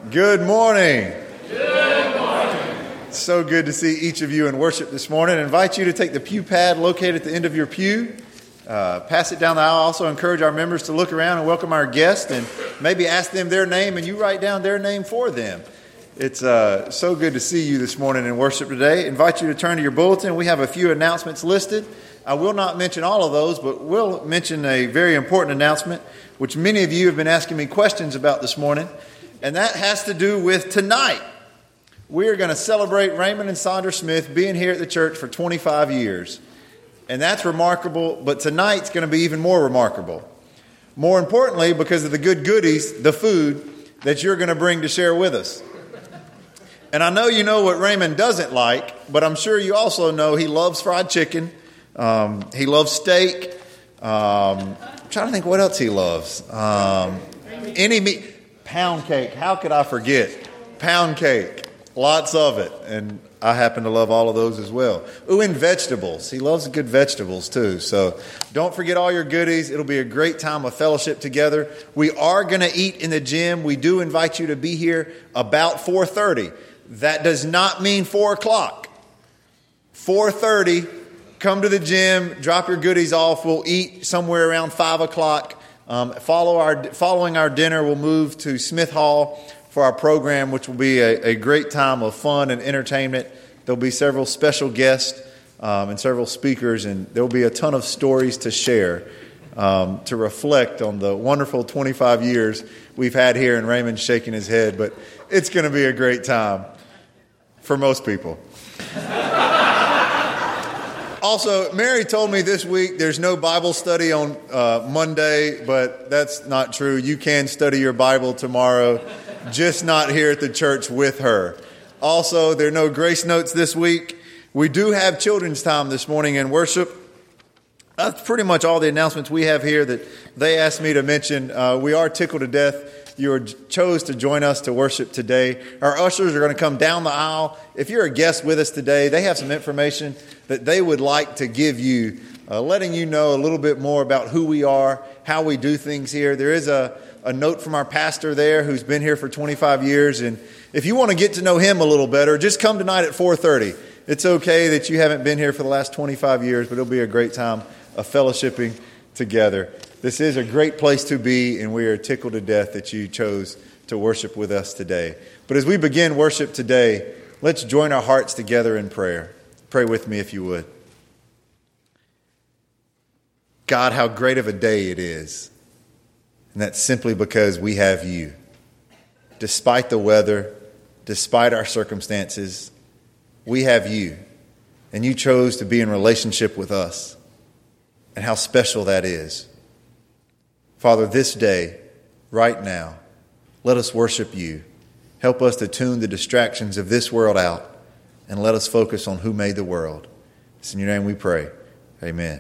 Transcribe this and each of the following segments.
Good morning. Good morning. So good to see each of you in worship this morning. I invite you to take the pew pad located at the end of your pew. Pass it down the aisle. Also encourage our members to look around and welcome our guests and maybe ask them their name and you write down their name for them. It's so good to see you this morning in worship today. I invite you to turn to your bulletin. We have a few announcements listed. I will not mention all of those, but will mention a very important announcement, which many of you have been asking me questions about this morning. And that has to do with tonight. We are going to celebrate Raymond and Sandra Smith being here at the church for 25 years. And that's remarkable, but tonight's going to be even more remarkable. More importantly, because of the good goodies, the food that you're going to bring to share with us. And I know you know what Raymond doesn't like, but I'm sure you also know he loves fried chicken. He loves steak. I'm trying to think what else he loves. Any meat. Pound cake. How could I forget? Pound cake. Lots of it. And I happen to love all of those as well. Ooh, and vegetables. He loves good vegetables too. So don't forget all your goodies. It'll be a great time of fellowship together. We are going to eat in the gym. We do invite you to be here about 4:30. That does not mean 4 o'clock. 4:30, come to the gym, drop your goodies off. We'll eat somewhere around 5 o'clock. Following our dinner, we'll move to Smith Hall for our program, which will be a great time of fun and entertainment. There'll be several special guests and several speakers, and there'll be a ton of stories to share to reflect on the wonderful 25 years we've had here. And Raymond's shaking his head, but it's going to be a great time for most people. Also, Mary told me this week there's no Bible study on Monday, but that's not true. You can study your Bible tomorrow, just not here at the church with her. Also, there are no grace notes this week. We do have children's time this morning in worship. That's pretty much all the announcements we have here that they asked me to mention. We are tickled to death you chose to join us to worship today. Our ushers are going to come down the aisle. If you're a guest with us today, they have some information that they would like to give you, letting you know a little bit more about who we are, how we do things here. There is a note from our pastor there who's been here for 25 years. And if you want to get to know him a little better, just come tonight at 4:30. It's okay that you haven't been here for the last 25 years, but it'll be a great time of fellowshipping together. This is a great place to be, and we are tickled to death that you chose to worship with us today. But as we begin worship today, let's join our hearts together in prayer. Pray with me if you would. God, how great of a day it is. And that's simply because we have you. Despite the weather, despite our circumstances, we have you. And you chose to be in relationship with us. And how special that is. Father, this day, right now, let us worship you. Help us to tune the distractions of this world out and let us focus on who made the world. It's in your name we pray. Amen.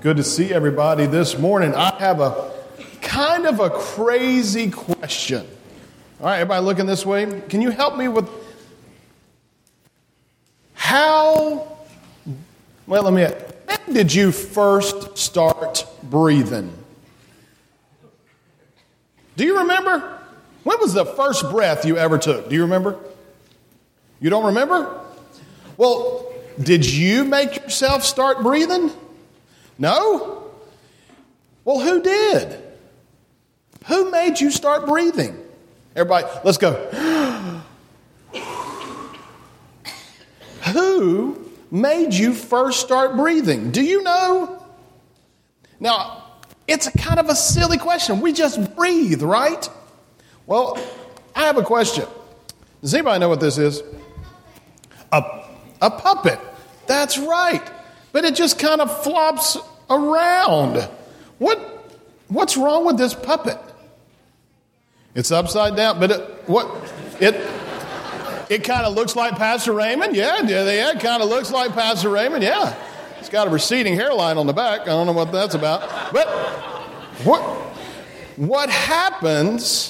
Good to see everybody this morning. I have a kind of a crazy question. All right, everybody looking this way. Can you help me with when did you first start breathing? Do you remember? When was the first breath you ever took? Do you remember? You don't remember? Well, did you make yourself start breathing? No? Well, who did? Who made you start breathing? Everybody, let's go. Who made you first start breathing? Do you know? Now, it's a kind of a silly question. We just breathe, right? Well, I have a question. Does anybody know what this is? A puppet. That's right. But it just kind of flops around. What's wrong with this puppet? It's upside down, but it kind of looks like Pastor Raymond. Yeah, it kind of looks like Pastor Raymond. Yeah. It's got a receding hairline on the back. I don't know what that's about. But what happens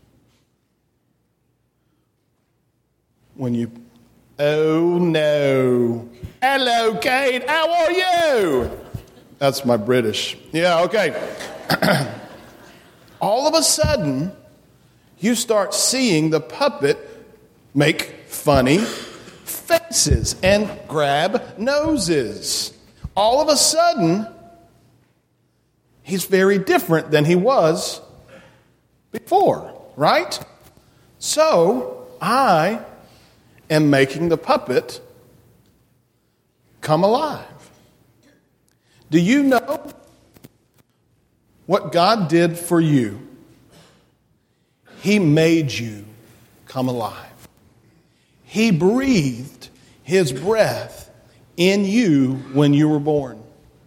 when you... Oh, no. Hello, Kate. How are you? That's my British. Yeah, okay. All of a sudden, you start seeing the puppet make funny faces and grab noses. All of a sudden, he's very different than he was before, right? So, I am making the puppet come alive. Do you know what God did for you? He made you come alive. He breathed His breath in you when you were born.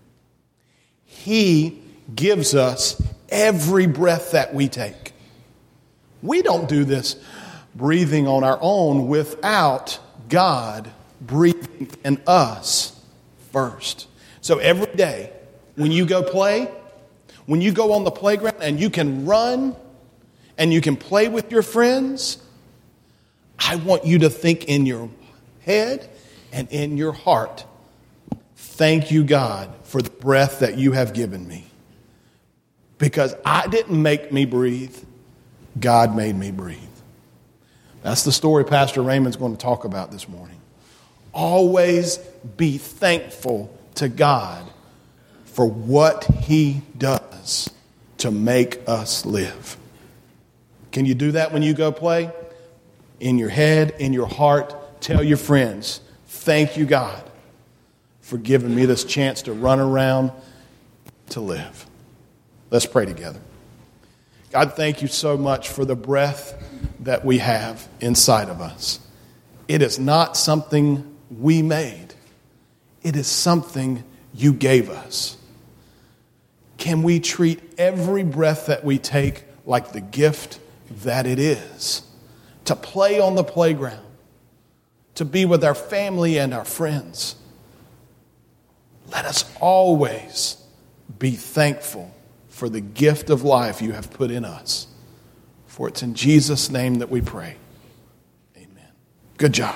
He gives us every breath that we take. We don't do this breathing on our own without God breathing in us first. So every day when you go play, when you go on the playground and you can run and you can play with your friends, I want you to think in your head and in your heart, thank you, God, for the breath that you have given me. Because I didn't make me breathe. God made me breathe. That's the story Pastor Raymond's going to talk about this morning. Always be thankful to God for what He does to make us live. Can you do that when you go play? In your head, in your heart, tell your friends, thank you, God, for giving me this chance to run around, to live. Let's pray together. God, thank you so much for the breath that we have inside of us. It is not something we made. It is something you gave us. Can we treat every breath that we take like the gift that it is? To play on the playground, to be with our family and our friends. Let us always be thankful for the gift of life you have put in us. For it's in Jesus' name that we pray. Amen. Good job.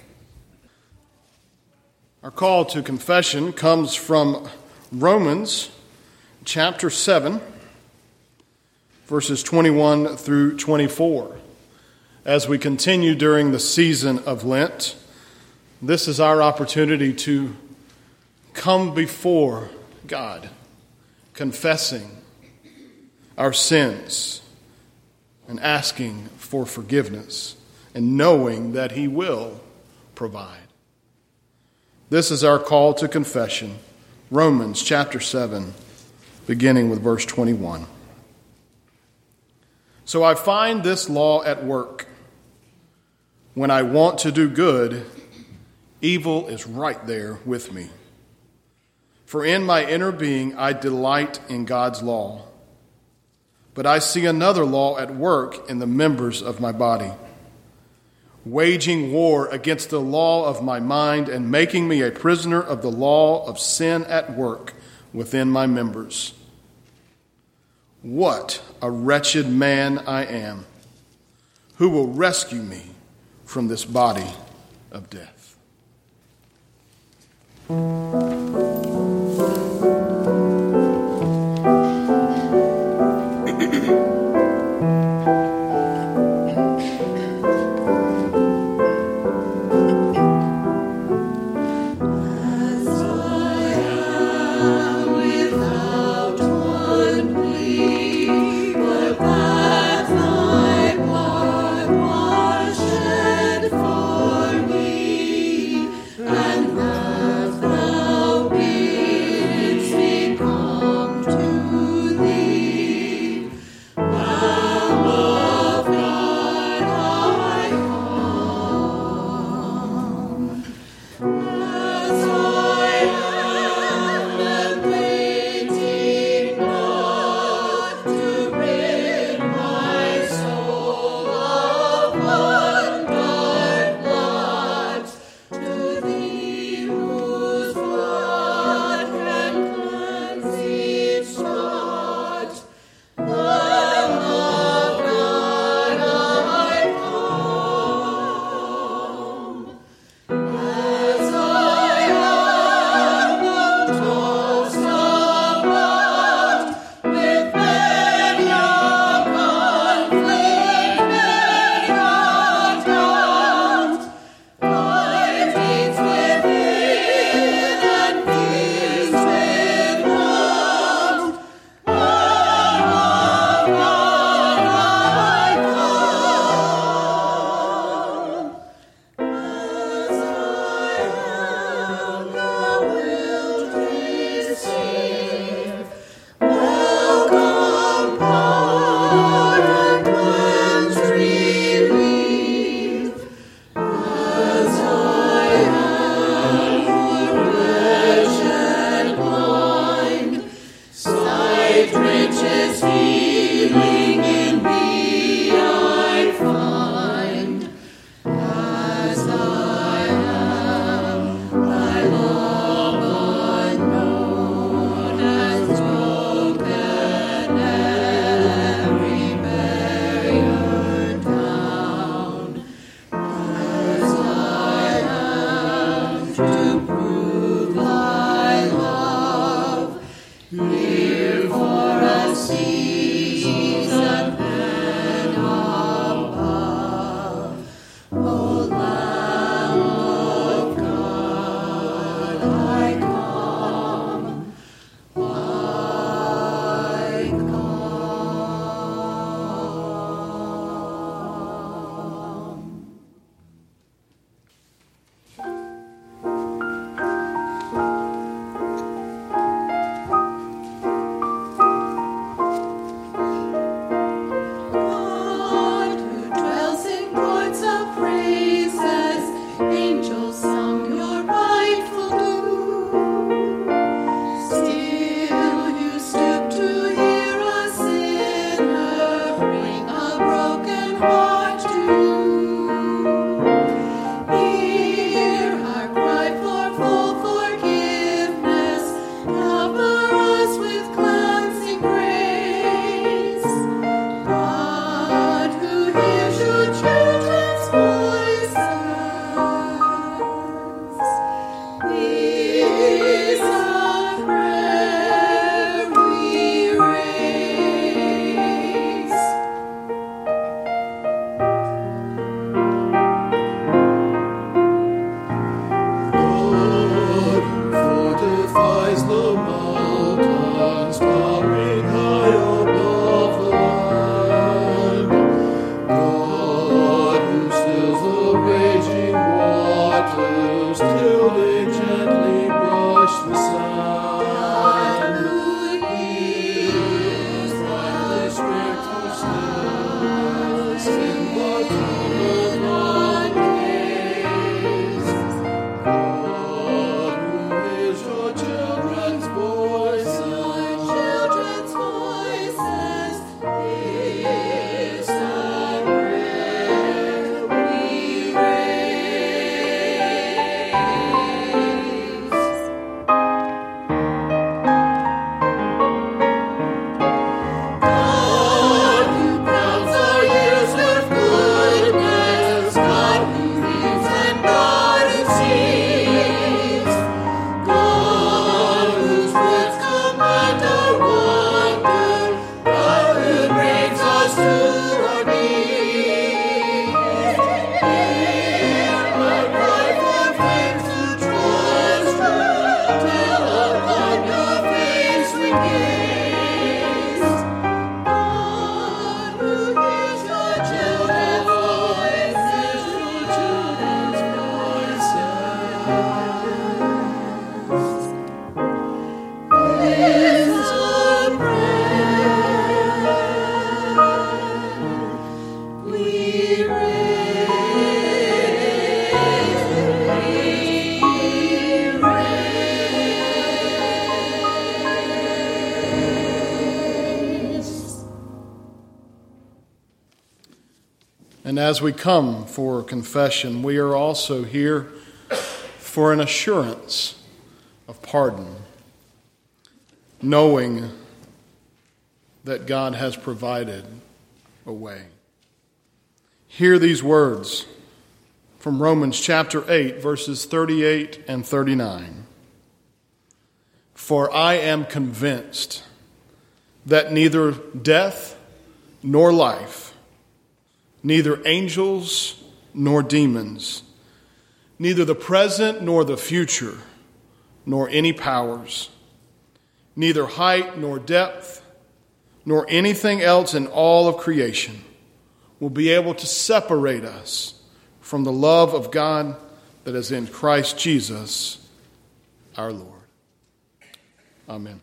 Our call to confession comes from Romans chapter 7, verses 21 through 24. As we continue during the season of Lent, this is our opportunity to come before God, confessing our sins and asking for forgiveness and knowing that He will provide. This is our call to confession, Romans chapter 7, beginning with verse 21. So I find this law at work. When I want to do good, evil is right there with me. For in my inner being I delight in God's law. But I see another law at work in the members of my body, waging war against the law of my mind and making me a prisoner of the law of sin at work within my members. What a wretched man I am! Who will rescue me from this body of death? And as we come for confession, we are also here for an assurance of pardon, knowing that God has provided a way. Hear these words from Romans chapter 8, verses 38 and 39. For I am convinced that neither death nor life, neither angels nor demons, neither the present nor the future, nor any powers, neither height nor depth, nor anything else in all of creation will be able to separate us from the love of God that is in Christ Jesus our Lord. Amen.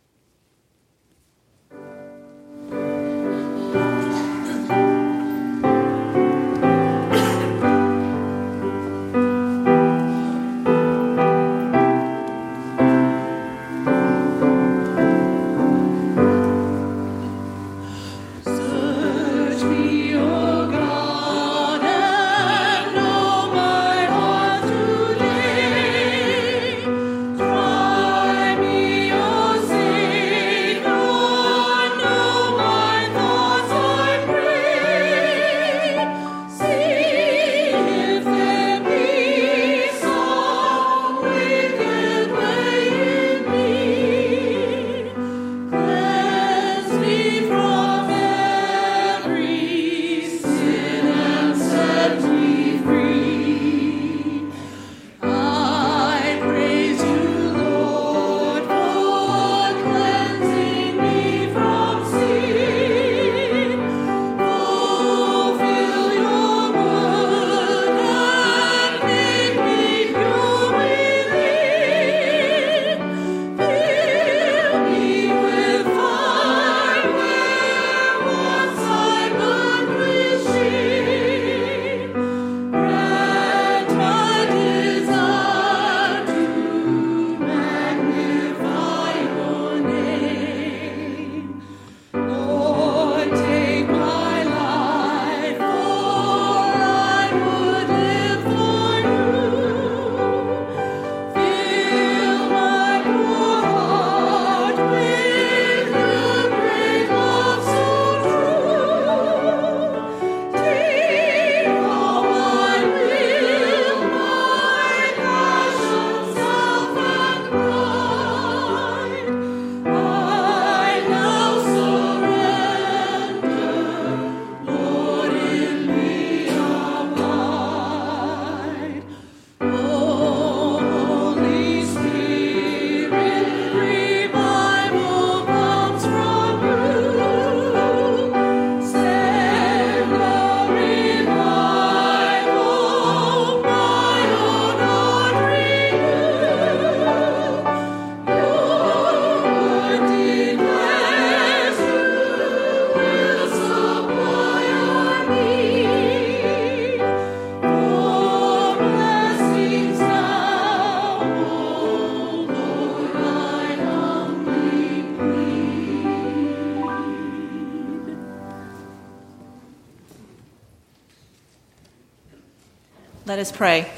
Let us pray.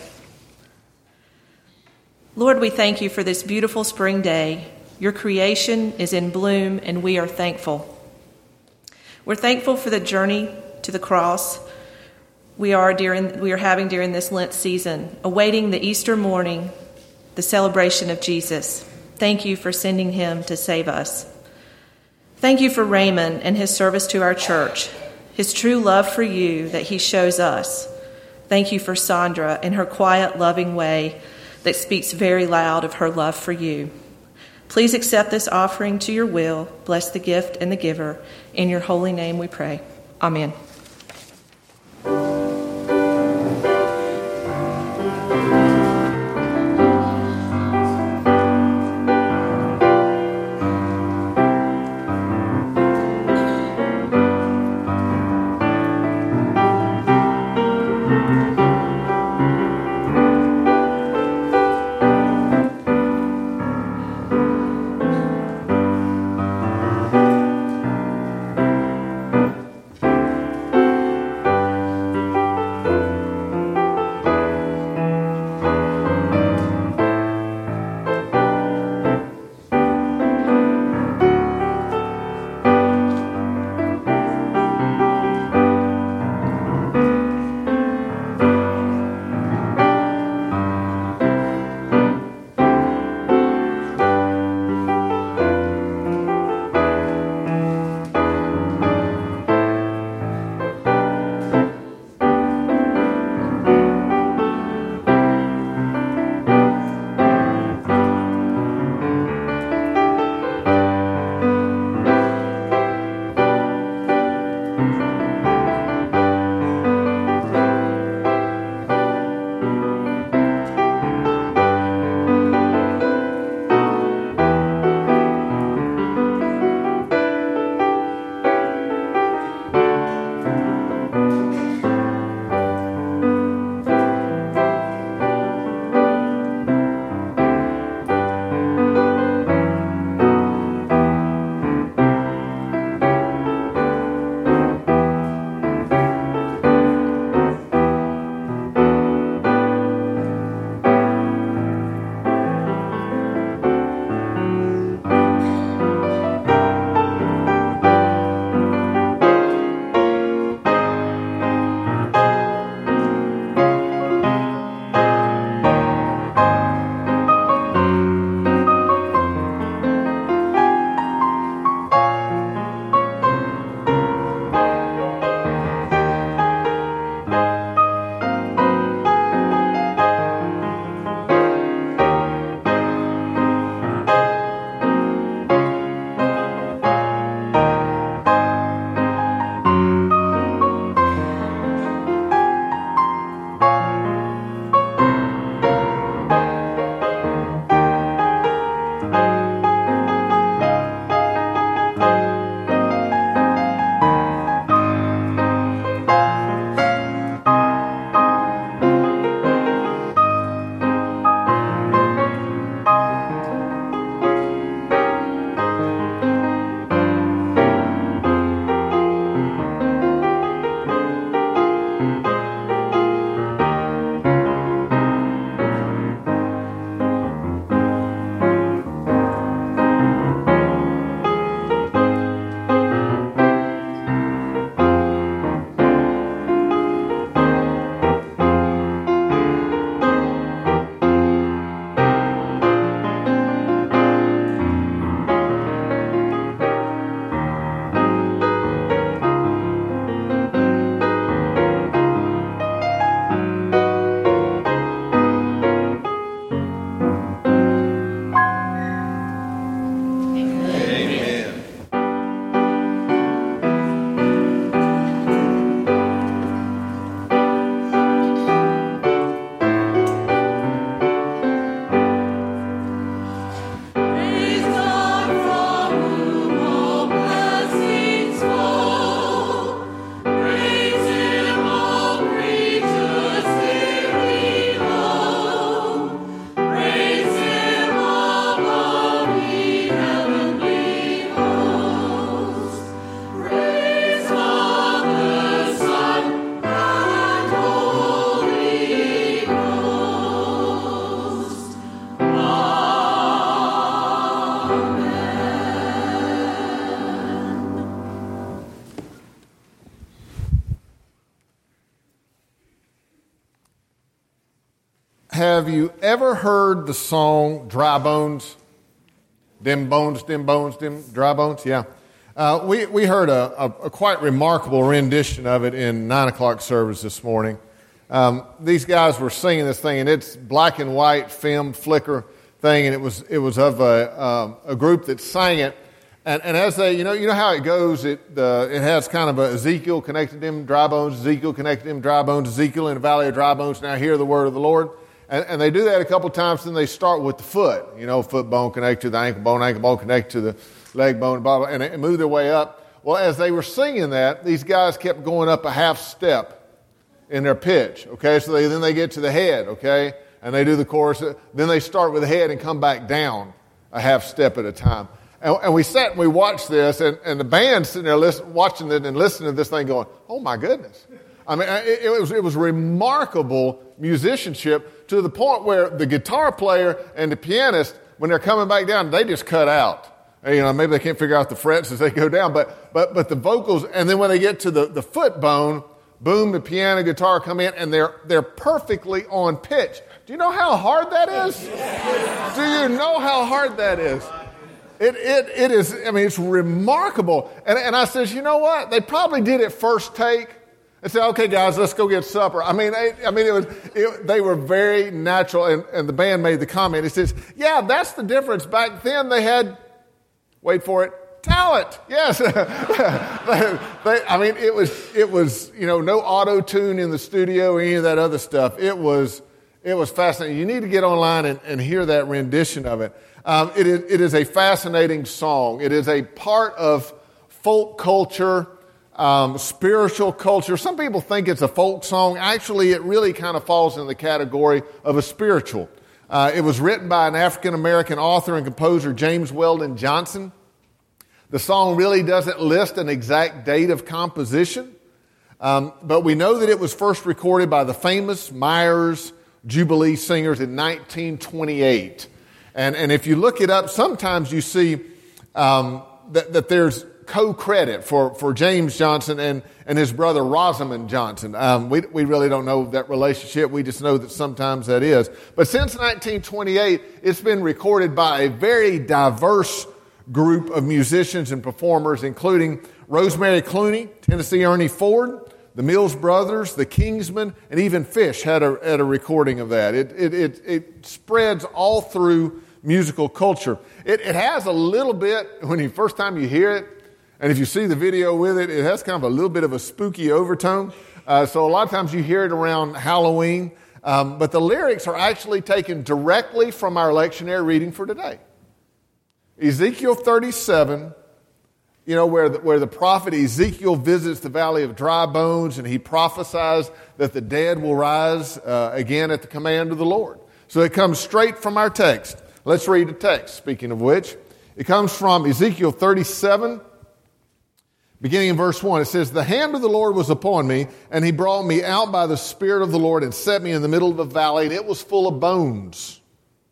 Lord, we thank you for this beautiful spring day. Your creation is in bloom, and we are thankful. We're thankful for the journey to the cross we are having during this Lent season, awaiting the Easter morning, the celebration of Jesus. Thank you for sending him to save us. Thank you for Raymond and his service to our church, his true love for you that he shows us. Thank you for Sandra and her quiet, loving way that speaks very loud of her love for you. Please accept this offering to your will. Bless the gift and the giver. In your holy name we pray. Amen. Have you ever heard the song Dry Bones? Them bones, them dry bones? Yeah. We heard a quite remarkable rendition of it in 9 o'clock service this morning. These guys were singing this thing, and it's black and white film flicker thing, and it was of a group that sang it. And as they, you know how it goes. It has kind of a Ezekiel connected them dry bones, Ezekiel connected them dry bones, Ezekiel in the valley of dry bones. Now hear the word of the Lord. And they do that a couple times, then they start with the foot. Foot bone connected to the ankle bone connected to the leg bone, blah, blah, and they move their way up. Well, as they were singing that, these guys kept going up a half step in their pitch, okay? So then they get to the head, okay? And they do the chorus. Then they start with the head and come back down a half step at a time. And we sat and we watched this, and the band sitting there watching it and listening to this thing going, oh my goodness. I mean, it was remarkable musicianship to the point where the guitar player and the pianist, when they're coming back down, they just cut out. Maybe they can't figure out the frets as they go down, but the vocals, and then when they get to the foot bone, boom, the piano, guitar come in, and they're perfectly on pitch. Do you know how hard that is? Do you know how hard that is? It is, it's remarkable. And I says, you know what? They probably did it first take. They said, okay, guys, let's go get supper. They were very natural, and the band made the comment. It says, yeah, that's the difference. Back then they had, wait for it, talent. Yes. It was no auto-tune in the studio or any of that other stuff. It was fascinating. You need to get online and hear that rendition of it. It is a fascinating song. It is a part of folk culture, spiritual culture. Some people think it's a folk song. Actually, it really kind of falls in the category of a spiritual. It was written by an African-American author and composer, James Weldon Johnson. The song really doesn't list an exact date of composition, but we know that it was first recorded by the famous Myers Jubilee Singers in 1928. And if you look it up, sometimes you see that there's co-credit for James Johnson and his brother Rosamond Johnson. We really don't know that relationship. We just know that sometimes that is. But since 1928, it's been recorded by a very diverse group of musicians and performers, including Rosemary Clooney, Tennessee Ernie Ford, the Mills Brothers, the Kingsmen, and even Fish had a recording of that. It spreads all through musical culture. It has a little bit, when the first time you hear it, and if you see the video with it, it has kind of a little bit of a spooky overtone. So a lot of times you hear it around Halloween. But the lyrics are actually taken directly from our lectionary reading for today. Ezekiel 37, where the prophet Ezekiel visits the valley of dry bones, and he prophesies that the dead will rise again at the command of the Lord. So it comes straight from our text. Let's read the text, speaking of which. It comes from Ezekiel 37, beginning in verse 1. It says, "The hand of the Lord was upon me, and he brought me out by the Spirit of the Lord and set me in the middle of a valley, and it was full of bones.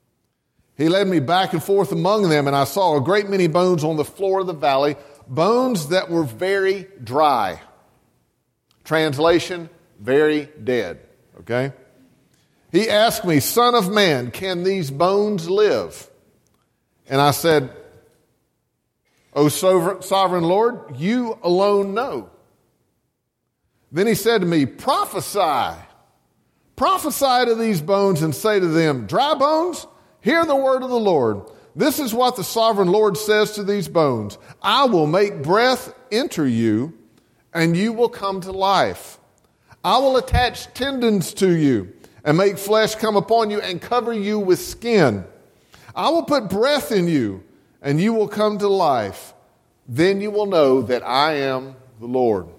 He led me back and forth among them, and I saw a great many bones on the floor of the valley, bones that were very dry." Translation, very dead. Okay? He asked me, "Son of man, can these bones live?" And I said, "O sovereign Lord, you alone know." Then he said to me, "Prophesy. Prophesy to these bones and say to them, dry bones, hear the word of the Lord. This is what the sovereign Lord says to these bones. I will make breath enter you, and you will come to life. I will attach tendons to you and make flesh come upon you and cover you with skin. I will put breath in you, and you will come to life. Then you will know that I am the Lord."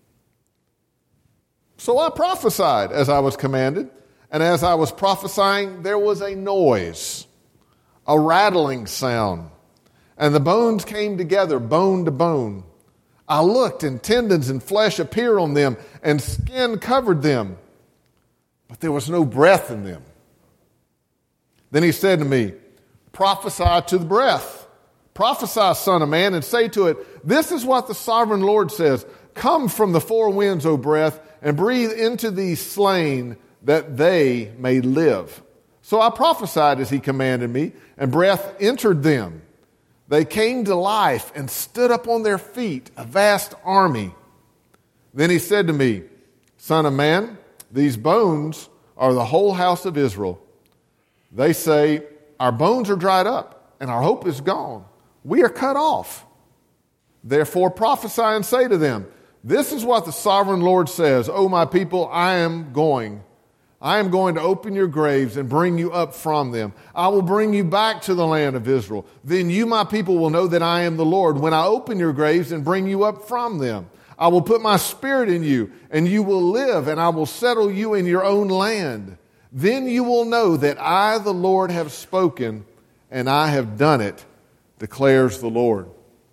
So I prophesied as I was commanded, and as I was prophesying, there was a noise, a rattling sound, and the bones came together, bone to bone. I looked, and tendons and flesh appeared on them, and skin covered them, but there was no breath in them. Then he said to me, "Prophesy to the breath. Prophesy, son of man, and say to it, this is what the sovereign Lord says. Come from the four winds, O breath, and breathe into these slain that they may live." So I prophesied as he commanded me, and breath entered them. They came to life and stood up on their feet, a vast army. Then he said to me, Son of man, these bones are the whole house of Israel. They say, our bones are dried up, and our hope is gone. We are cut off. Therefore prophesy and say to them, this is what the sovereign Lord says, O my people, I am going to open your graves and bring you up from them. I will bring you back to the land of Israel. Then you, my people, will know that I am the Lord when I open your graves and bring you up from them. I will put my spirit in you, and you will live, and I will settle you in your own land. Then you will know that I, the Lord, have spoken, and I have done it, declares the Lord.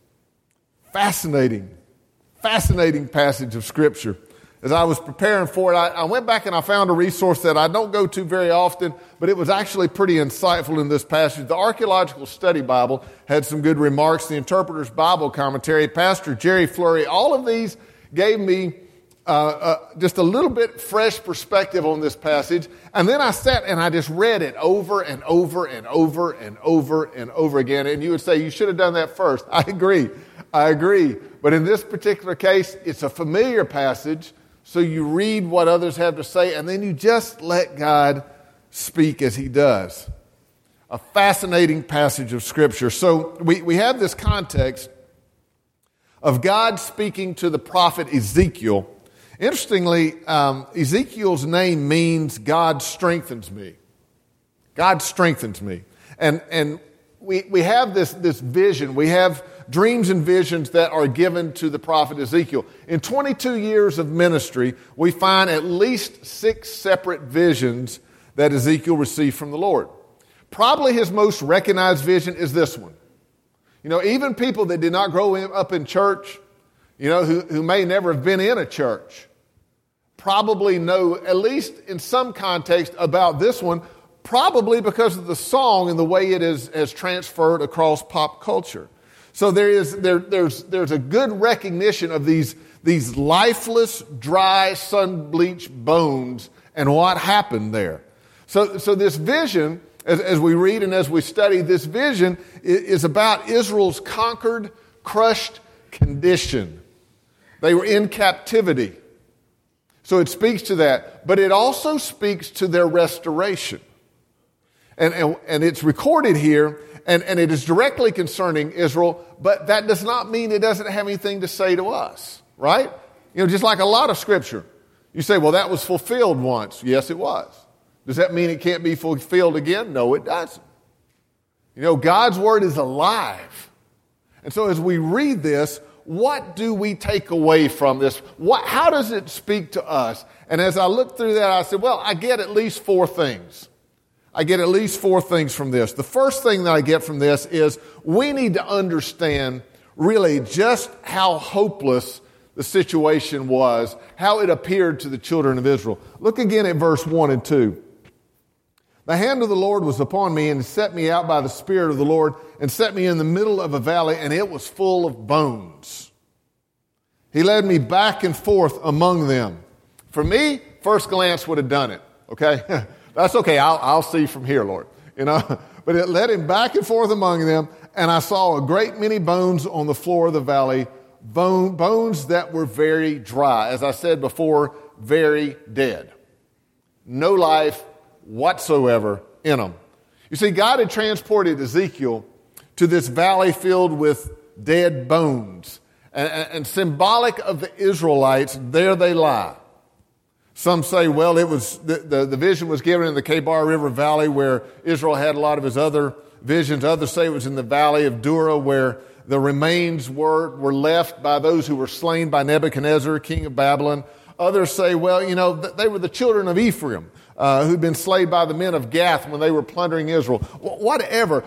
Fascinating passage of Scripture. As I was preparing for it, I went back and I found a resource that I don't go to very often, but it was actually pretty insightful in this passage. The Archaeological Study Bible had some good remarks. The Interpreter's Bible Commentary, Pastor Jerry Fleury, all of these gave me just a little bit fresh perspective on this passage. And then I sat and I just read it over and over and over and over and over again. And you would say, you should have done that first. I agree. But in this particular case, it's a familiar passage. So you read what others have to say, and then you just let God speak as he does. A fascinating passage of Scripture. So we have this context of God speaking to the prophet Ezekiel. Interestingly, Ezekiel's name means God strengthens me. God strengthens me. And we have this vision. We have dreams and visions that are given to the prophet Ezekiel. In 22 years of ministry, we find at least 6 separate visions that Ezekiel received from the Lord. Probably his most recognized vision is this one. You know, even people that did not grow up in church, you know, who may never have been in a church, probably know, at least in some context, about this one, probably because of the song and the way it has transferred across pop culture. So there's a good recognition of these lifeless, dry, sun-bleached bones and what happened there. So this vision, as we read and as we study, this vision is about Israel's conquered, crushed condition. They were in captivity. So it speaks to that. But it also speaks to their restoration. And it's recorded here, and it is directly concerning Israel, but that does not mean it doesn't have anything to say to us, right? You know, just like a lot of Scripture. You say, well, that was fulfilled once. Yes, it was. Does that mean it can't be fulfilled again? No, it doesn't. You know, God's Word is alive. And so as we read this, what do we take away from this? How does it speak to us? And as I looked through that, I said, well, I get at least 4 things. I get at least 4 things from this. The first thing that I get from this is we need to understand really just how hopeless the situation was, how it appeared to the children of Israel. Look again at verse 1 and 2. The hand of the Lord was upon me and set me out by the Spirit of the Lord and set me in the middle of a valley, and it was full of bones. He led me back and forth among them. For me, first glance would have done it, okay? That's okay. I'll see from here, Lord. You know, but it led him back and forth among them, and I saw a great many bones on the floor of the valley, bones that were very dry. As I said before, very dead. No life whatsoever in them. You see, God had transported Ezekiel to this valley filled with dead bones, and symbolic of the Israelites, there they lie. Some say, well, it was the vision was given in the Kebar River Valley where Israel had a lot of his other visions. Others say it was in the valley of Dura where the remains were left by those who were slain by Nebuchadnezzar, king of Babylon. Others say, well, you know, they were the children of Ephraim who'd been slain by the men of Gath when they were plundering Israel. Whatever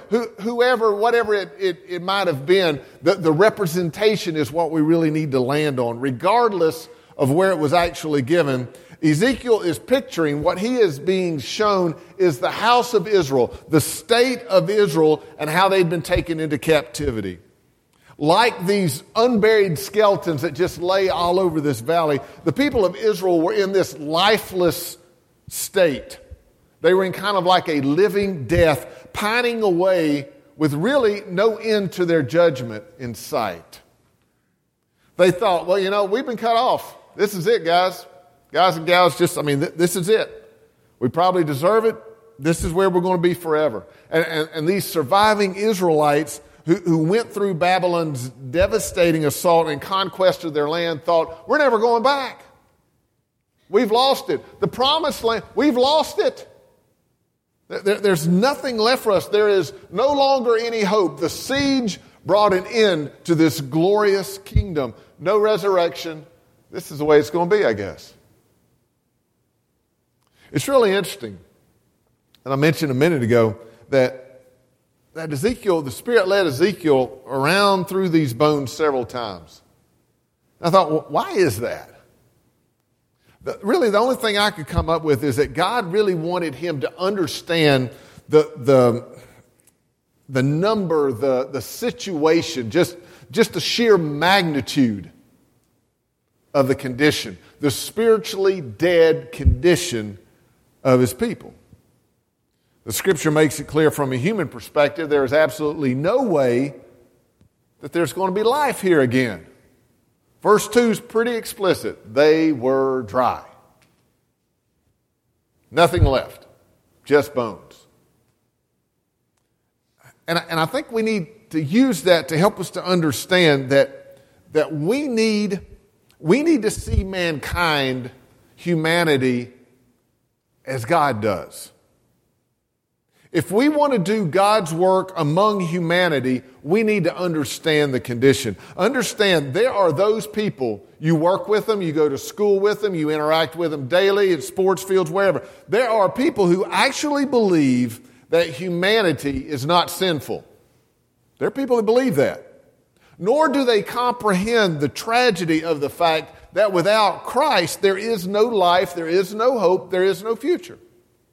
it might have been, the representation is what we really need to land on, regardless of where it was actually given. Ezekiel is picturing what he is being shown is the house of Israel, the state of Israel, and how they'd been taken into captivity. Like these unburied skeletons that just lay all over this valley, the people of Israel were in this lifeless state. They were in kind of like a living death, pining away with really no end to their judgment in sight. They thought, well, we've been cut off. This is it, guys. Guys and gals, this is it. We probably deserve it. This is where we're going to be forever. And these surviving Israelites who went through Babylon's devastating assault and conquest of their land thought, we're never going back. We've lost it. The promised land, we've lost it. There's nothing left for us. There is no longer any hope. The siege brought an end to this glorious kingdom. No resurrection. This is the way it's going to be, I guess. It's really interesting. And I mentioned a minute ago that Ezekiel, the Spirit led Ezekiel around through these bones several times. I thought, well, why is that? Really, the only thing I could come up with is that God really wanted him to understand the number, the situation, just the sheer magnitude of the condition, the spiritually dead condition of his people. The Scripture makes it clear from a human perspective, there is absolutely no way that there's going to be life here again. Verse 2 is pretty explicit. They were dry. Nothing left. Just bones. And I think we need to use that to help us to understand that we need to see mankind, humanity, as God does. If we want to do God's work among humanity, we need to understand the condition. Understand there are those people, you work with them, you go to school with them, you interact with them daily at sports fields, wherever. There are people who actually believe that humanity is not sinful. There are people that believe that. Nor do they comprehend the tragedy of the fact that without Christ there is no life, there is no hope, there is no future.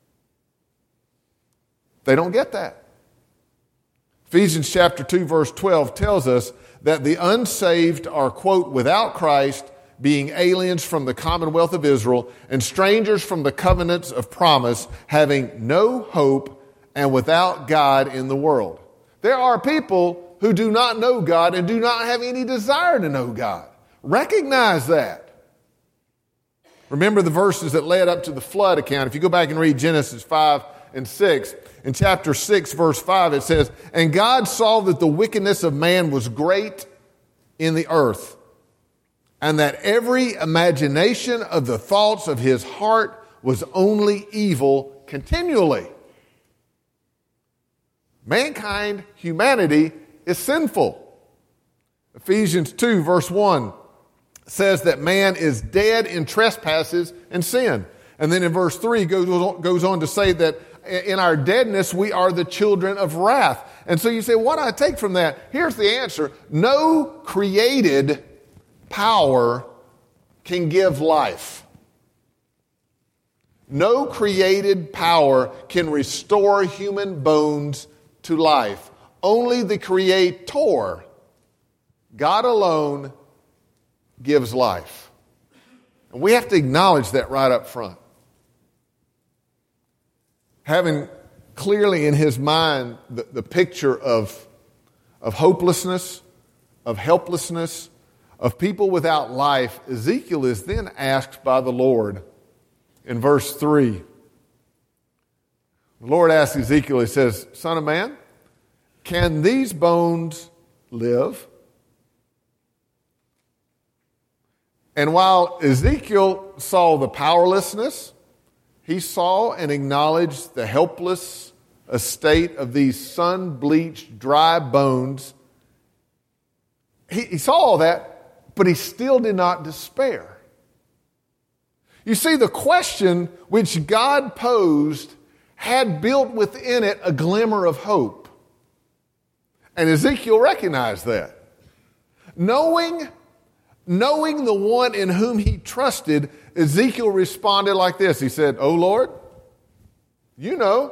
They don't get that. Ephesians chapter 2 verse 12 tells us that the unsaved are, quote, without Christ, being aliens from the commonwealth of Israel and strangers from the covenants of promise, having no hope and without God in the world. There are people who do not know God and do not have any desire to know God. Recognize that. Remember the verses that led up to the flood account. If you go back and read Genesis 5 and 6, in chapter 6, verse 5, it says, and God saw that the wickedness of man was great in the earth, and that every imagination of the thoughts of his heart was only evil continually. Mankind, humanity, is sinful. Ephesians 2, verse 1 says that man is dead in trespasses and sin. And then in verse 3 goes on to say that in our deadness, we are the children of wrath. And so you say, what do I take from that? Here's the answer. No created power can give life. No created power can restore human bones to life. Only the Creator, God alone, gives life. And we have to acknowledge that right up front. Having clearly in his mind the picture of hopelessness, of helplessness, of people without life, Ezekiel is then asked by the Lord in verse 3. The Lord asks Ezekiel, he says, Son of man, can these bones live? And while Ezekiel saw the powerlessness, he saw and acknowledged the helpless estate of these sun-bleached, dry bones. He saw all that, but he still did not despair. You see, the question which God posed had built within it a glimmer of hope. And Ezekiel recognized that. Knowing the one in whom he trusted, Ezekiel responded like this. He said, "Oh Lord, you know."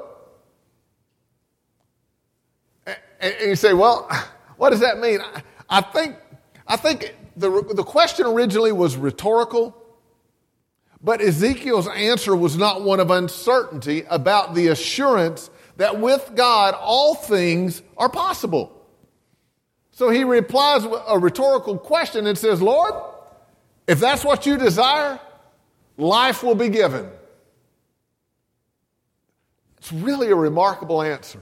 And you say, well, what does that mean? I think the question originally was rhetorical, But Ezekiel's answer was not one of uncertainty about the assurance that with God all things are possible. So he replies with a rhetorical question and says, Lord, if that's what you desire, life will be given. It's really a remarkable answer.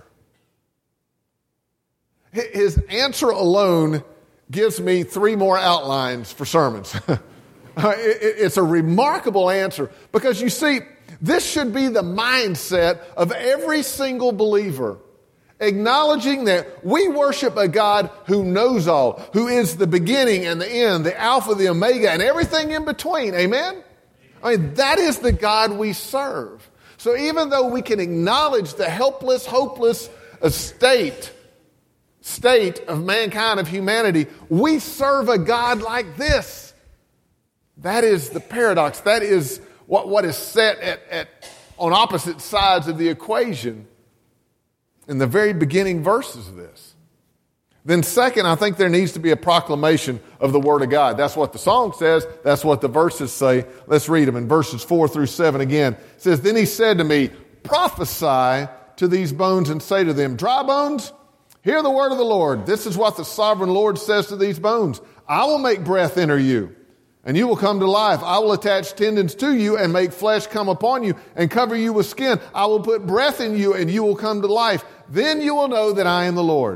His answer alone gives me 3 more outlines for sermons. It's a remarkable answer because you see, this should be the mindset of every single believer, acknowledging that we worship a God who knows all, who is the beginning and the end, the Alpha, the Omega, and everything in between. Amen? I mean, that is the God we serve. So even though we can acknowledge the helpless, hopeless state of mankind, of humanity, we serve a God like this. That is the paradox. That is what is set on opposite sides of the equation in the very beginning verses of this. Then second, I think there needs to be a proclamation of the Word of God. That's what the song says. That's what the verses say. Let's read them in verses 4 through 7 again. It says, Then he said to me, prophesy to these bones and say to them, dry bones, hear the word of the Lord. This is what the sovereign Lord says to these bones. I will make breath enter you, and you will come to life. I will attach tendons to you and make flesh come upon you and cover you with skin. I will put breath in you and you will come to life. Then you will know that I am the Lord.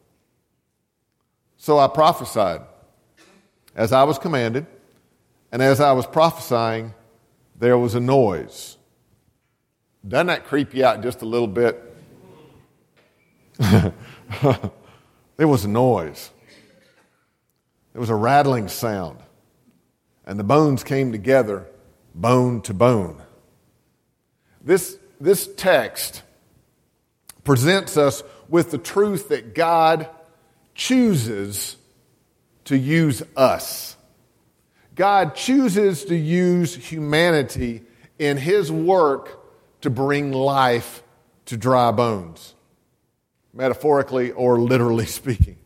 So I prophesied as I was commanded, and as I was prophesying, there was a noise. Doesn't that creep you out just a little bit? There was a noise. There was a rattling sound. And the bones came together, bone to bone. This text presents us with the truth that God chooses to use us. God chooses to use humanity in His work to bring life to dry bones, metaphorically or literally speaking.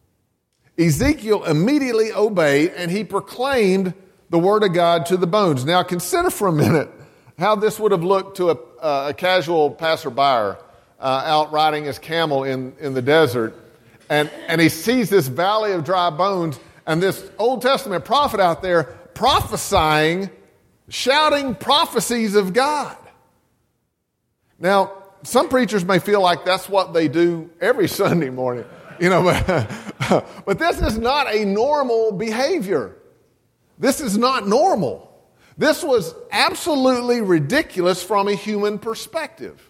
Ezekiel immediately obeyed and he proclaimed the word of God to the bones. Now consider for a minute how this would have looked to a casual passerby out riding his camel in the desert. And he sees this valley of dry bones and this Old Testament prophet out there prophesying, shouting prophecies of God. Now, some preachers may feel like that's what they do every Sunday morning, but this is not a normal behavior. This is not normal. This was absolutely ridiculous from a human perspective.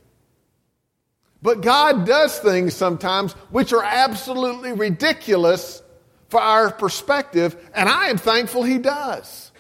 But God does things sometimes which are absolutely ridiculous for our perspective, and I am thankful He does.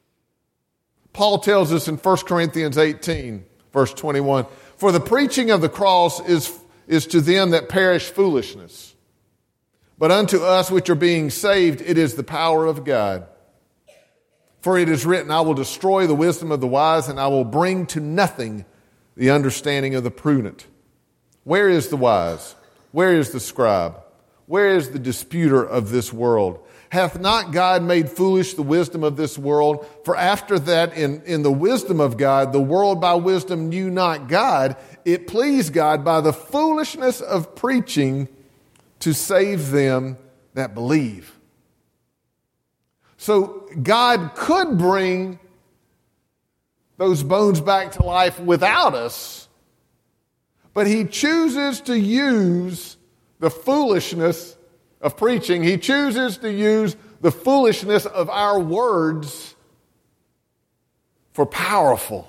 Paul tells us in 1 Corinthians 18, verse 21, For the preaching of the cross is to them that perish foolishness, but unto us which are being saved it is the power of God. For it is written, I will destroy the wisdom of the wise, and I will bring to nothing the understanding of the prudent. Where is the wise? Where is the scribe? Where is the disputer of this world? Hath not God made foolish the wisdom of this world? For after that, in the wisdom of God, the world by wisdom knew not God. It pleased God by the foolishness of preaching to save them that believe. So God could bring those bones back to life without us, but He chooses to use the foolishness of preaching. He chooses to use the foolishness of our words for powerful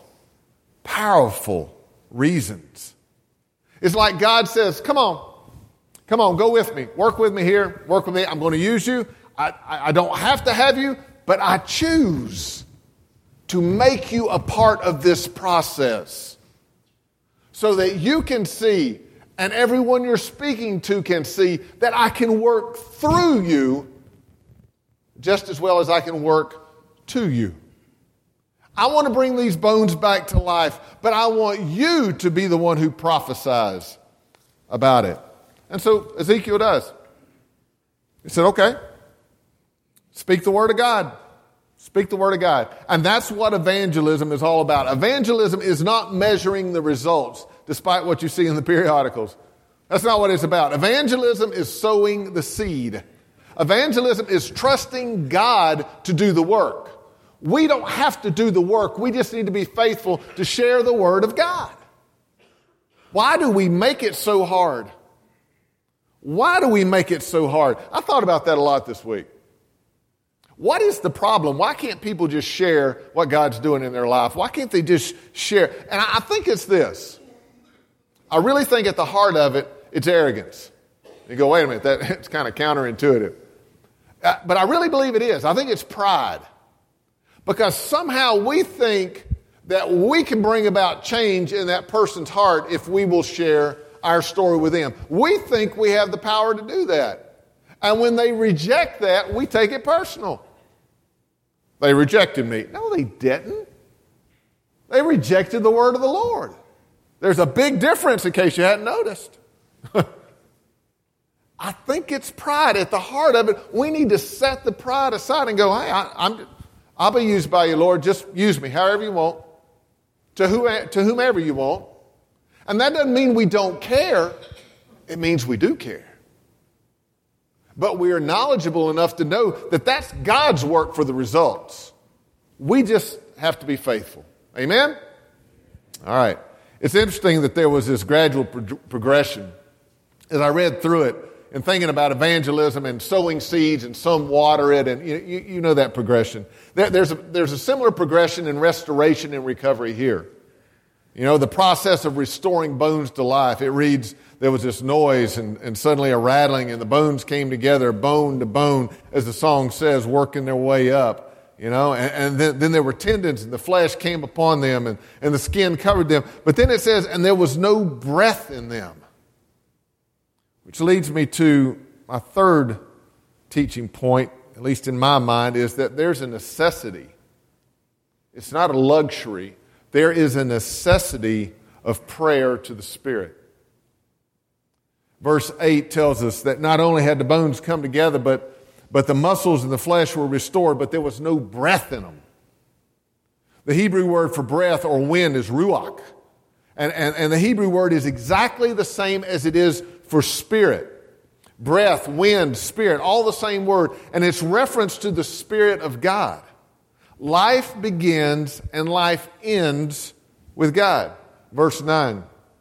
reasons. It's like God says, come on, go with me. Work with me here. Work with me. I'm going to use you. I don't have to have you, but I choose to make you a part of this process so that you can see and everyone you're speaking to can see that I can work through you just as well as I can work to you. I want to bring these bones back to life, but I want you to be the one who prophesies about it. And so Ezekiel does. He said, okay, speak the word of God. Speak the word of God. And that's what evangelism is all about. Evangelism is not measuring the results, despite what you see in the periodicals. That's not what it's about. Evangelism is sowing the seed. Evangelism is trusting God to do the work. We don't have to do the work. We just need to be faithful to share the word of God. Why do we make it so hard? Why do we make it so hard? I thought about that a lot this week. What is the problem? Why can't people just share what God's doing in their life? Why can't they just share? And I think it's this. I really think at the heart of it, it's arrogance. You go, wait a minute, it's kind of counterintuitive. But I really believe it is. I think it's pride. Because somehow we think that we can bring about change in that person's heart if we will share our story with them. We think we have the power to do that. And when they reject that, we take it personal. They rejected me. No, they didn't. They rejected the word of the Lord. There's a big difference in case you hadn't noticed. I think it's pride. At the heart of it, we need to set the pride aside and go, hey, I'll be used by you, Lord. Just use me however you want, to whomever you want. And that doesn't mean we don't care. It means we do care. But we are knowledgeable enough to know that that's God's work for the results. We just have to be faithful. Amen? All right. It's interesting that there was this gradual progression. As I read through it and thinking about evangelism and sowing seeds and some water it, and you know that progression. There's a similar progression in restoration and recovery here. You know, the process of restoring bones to life. It reads, there was this noise and suddenly a rattling and the bones came together, bone to bone, as the song says, working their way up. You know, and then there were tendons and the flesh came upon them and the skin covered them. But then it says, and there was no breath in them. Which leads me to my third teaching point, at least in my mind, is that there's a necessity. It's not a luxury. There is a necessity of prayer to the Spirit. Verse 8 tells us that not only had the bones come together, but the muscles and the flesh were restored, but there was no breath in them. The Hebrew word for breath or wind is ruach. And the Hebrew word is exactly the same as it is for spirit. Breath, wind, spirit, all the same word. And it's reference to the Spirit of God. Life begins and life ends with God. Verse 9.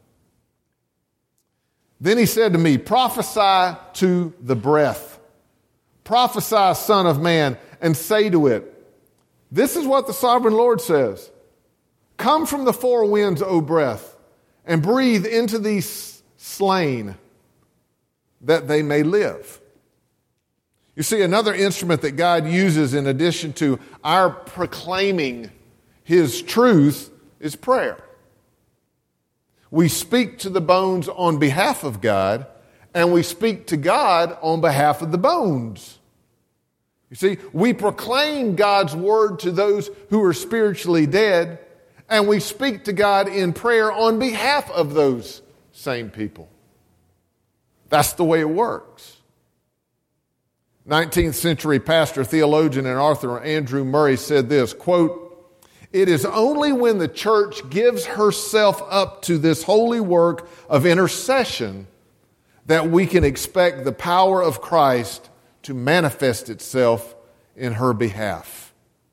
Then he said to me, prophesy to the breath. Prophesy, Son of Man, and say to it, this is what the sovereign Lord says. Come from the four winds, O breath, and breathe into these slain, that they may live. You see, another instrument that God uses in addition to our proclaiming His truth is prayer. We speak to the bones on behalf of God, and we speak to God on behalf of the bones. You see, we proclaim God's word to those who are spiritually dead, and we speak to God in prayer on behalf of those same people. That's the way it works. 19th century pastor, theologian, and author Andrew Murray said this, quote, it is only when the church gives herself up to this holy work of intercession that we can expect the power of Christ to manifest itself in her behalf.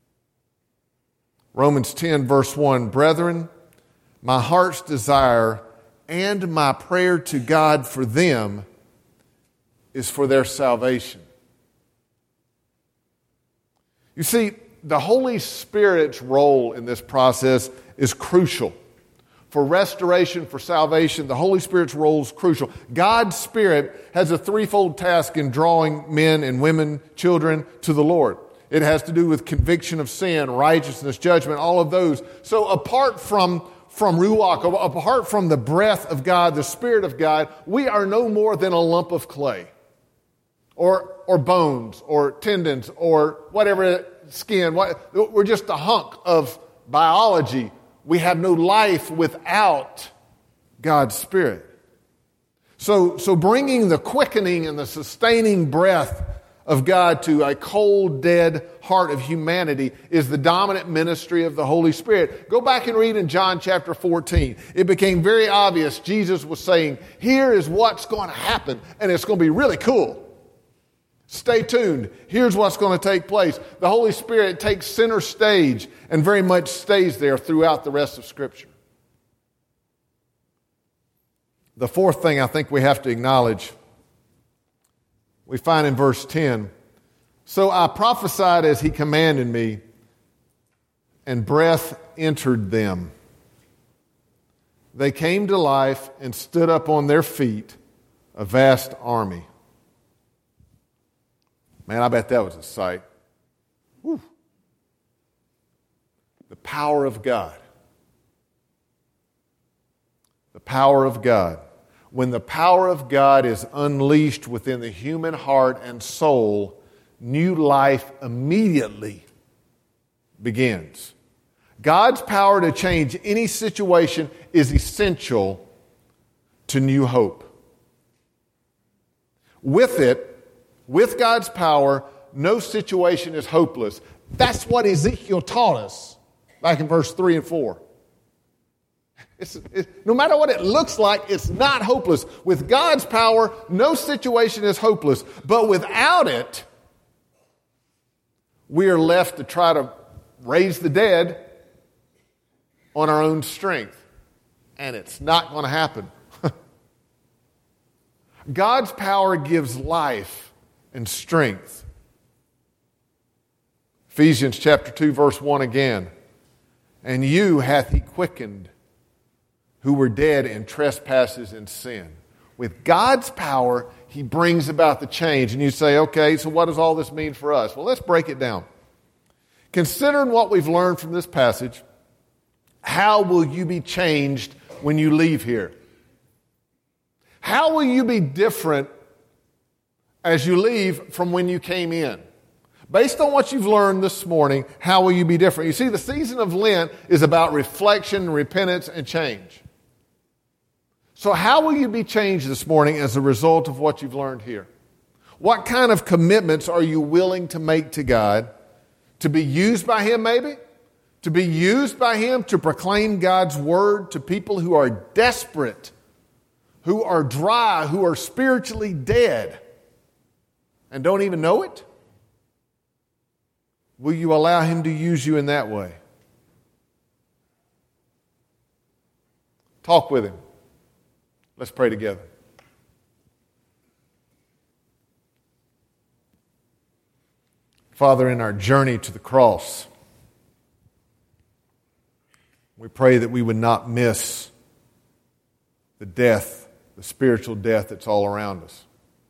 Romans 10 verse 1, brethren, my heart's desire and my prayer to God for them is for their salvation. You see, the Holy Spirit's role in this process is crucial. For restoration, for salvation, the Holy Spirit's role is crucial. God's Spirit has a threefold task in drawing men and women, children, to the Lord. It has to do with conviction of sin, righteousness, judgment, all of those. So apart from Ruach, apart from the breath of God, the Spirit of God, we are no more than a lump of clay or bones or tendons or whatever, skin. We're just a hunk of biology. We have no life without God's Spirit. So bringing the quickening and the sustaining breath of God to a cold, dead heart of humanity is the dominant ministry of the Holy Spirit. Go back and read in John chapter 14. It became very obvious Jesus was saying, here is what's going to happen, and it's going to be really cool. Stay tuned. Here's what's going to take place. The Holy Spirit takes center stage and very much stays there throughout the rest of Scripture. The fourth thing I think we have to acknowledge, we find in verse 10, so I prophesied as he commanded me, and breath entered them. They came to life and stood up on their feet, a vast army. Man, I bet that was a sight. Whew. The power of God. The power of God. When the power of God is unleashed within the human heart and soul, new life immediately begins. God's power to change any situation is essential to new hope. With it, with God's power, no situation is hopeless. That's what Ezekiel taught us back in verse 3 and 4. No matter what it looks like, it's not hopeless. With God's power, no situation is hopeless. But without it, we are left to try to raise the dead on our own strength. And it's not going to happen. God's power gives life and strength. Ephesians chapter 2, verse 1 again. And you hath he quickened, who were dead in trespasses and sin. With God's power, he brings about the change. And you say, okay, so what does all this mean for us? Well, let's break it down. Considering what we've learned from this passage, how will you be changed when you leave here? How will you be different as you leave from when you came in? Based on what you've learned this morning, how will you be different? You see, the season of Lent is about reflection, repentance, and change. So how will you be changed this morning as a result of what you've learned here? What kind of commitments are you willing to make to God? To be used by Him, maybe? To be used by Him to proclaim God's word to people who are desperate, who are dry, who are spiritually dead, and don't even know it? Will you allow Him to use you in that way? Talk with Him. Let's pray together. Father, in our journey to the cross, we pray that we would not miss the death, the spiritual death that's all around us.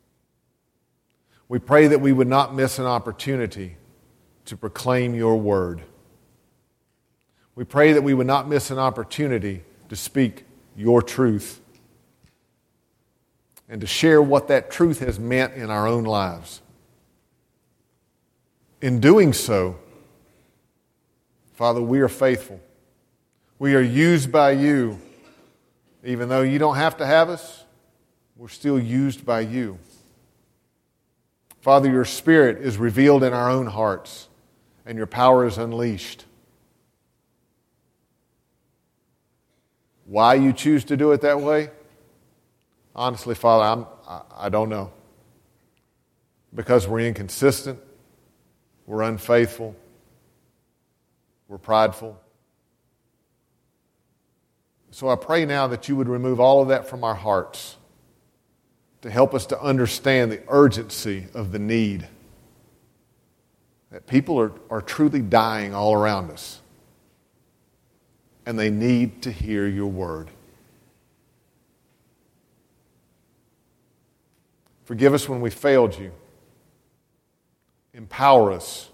We pray that we would not miss an opportunity to proclaim your word. We pray that we would not miss an opportunity to speak your truth and to share what that truth has meant in our own lives. In doing so, Father, we are faithful. We are used by you. Even though you don't have to have us, we're still used by you. Father, your Spirit is revealed in our own hearts, and your power is unleashed. Why you choose to do it that way? Honestly, Father, I don't know. Because we're inconsistent, we're unfaithful, we're prideful. So I pray now that you would remove all of that from our hearts to help us to understand the urgency of the need. That people are truly dying all around us. And they need to hear your word. Forgive us when we failed you. Empower us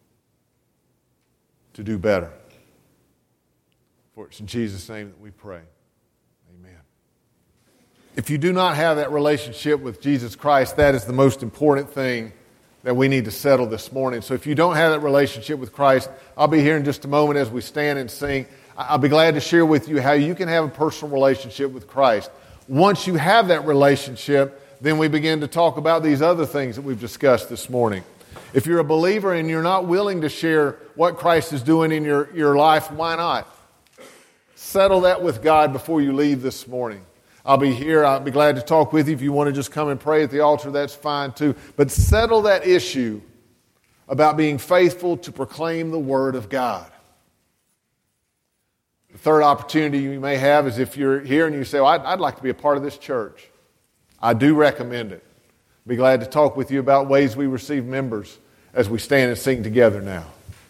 to do better. For it's in Jesus' name that we pray. Amen. If you do not have that relationship with Jesus Christ, that is the most important thing that we need to settle this morning. So if you don't have that relationship with Christ, I'll be here in just a moment as we stand and sing. I'll be glad to share with you how you can have a personal relationship with Christ. Once you have that relationship, then we begin to talk about these other things that we've discussed this morning. If you're a believer and you're not willing to share what Christ is doing in your life, why not? Settle that with God before you leave this morning. I'll be here. I'll be glad to talk with you. If you want to just come and pray at the altar, that's fine too. But settle that issue about being faithful to proclaim the Word of God. The third opportunity you may have is if you're here and you say, well, I'd like to be a part of this church. I do recommend it. Be glad to talk with you about ways we receive members as we stand and sing together now.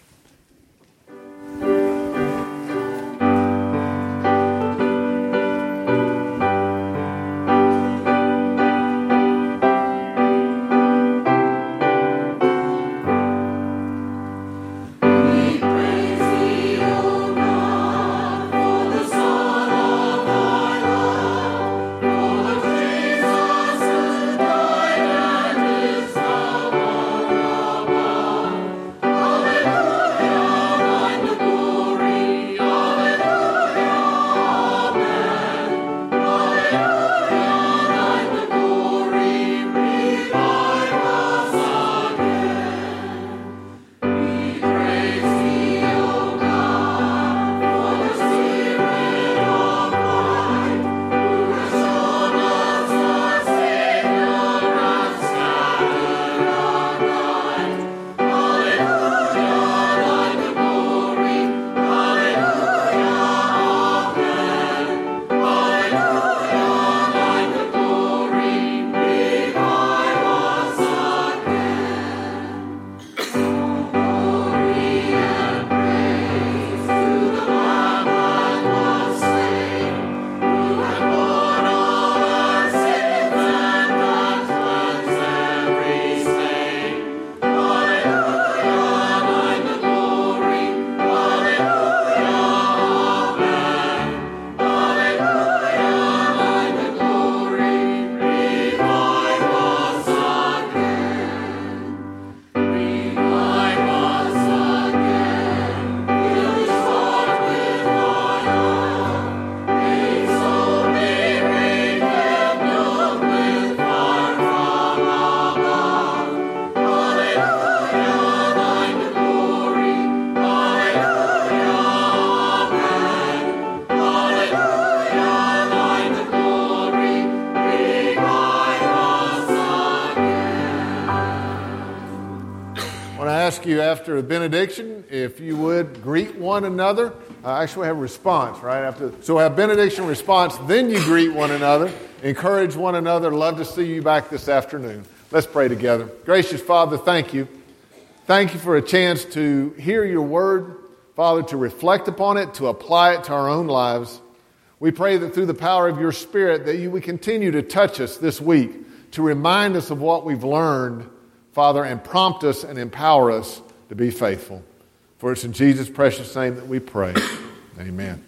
You after the benediction, if you would greet one another. Actually, have a response right after. So we'll have benediction response, then you greet one another, encourage one another. Love to see you back this afternoon. Let's pray together. Gracious Father, thank you. Thank you for a chance to hear your word, Father, to reflect upon it, to apply it to our own lives. We pray that through the power of your Spirit that you would continue to touch us this week, to remind us of what we've learned, Father, and prompt us and empower us to be faithful. For it's in Jesus' precious name that we pray. Amen.